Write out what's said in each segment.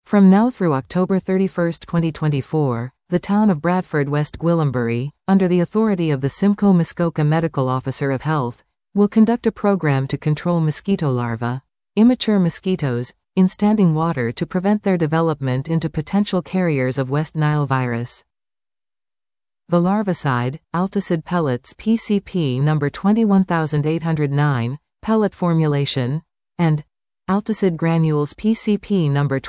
From now through October 31, 2024, the town of Bradford, West Gwillimbury, under the authority of the Simcoe Muskoka Medical Officer of Health, will conduct a program to control mosquito larvae, immature mosquitoes, in standing water to prevent their development into potential carriers of West Nile virus. The larvicide, Alticid pellets PCP number 21809, pellet formulation, and Alticid granules PCP number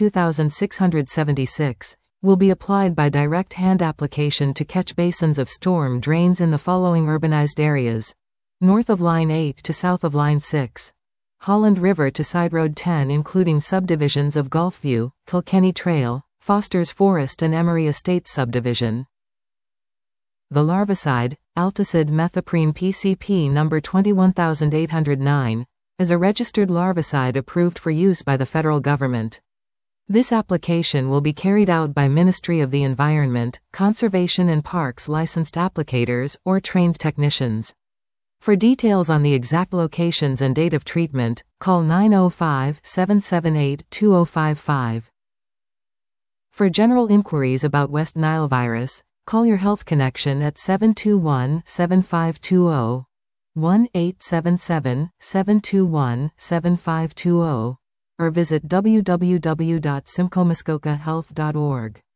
22676, will be applied by direct hand application to catch basins of storm drains in the following urbanized areas: north of Line 8 to south of Line 6. Holland River to Side Road 10 including subdivisions of Gulfview, Kilkenny Trail, Foster's Forest and Emery Estates subdivision. The larvicide, Alticid methoprene PCP number 21809, is a registered larvicide approved for use by the federal government. This application will be carried out by Ministry of the Environment, Conservation and Parks licensed applicators or trained technicians. For details on the exact locations and date of treatment, call 905-778-2055. For general inquiries about West Nile virus, call your Health Connection at 721-7520, 1-877-721-7520, or visit www.simcoemuskokahealth.org.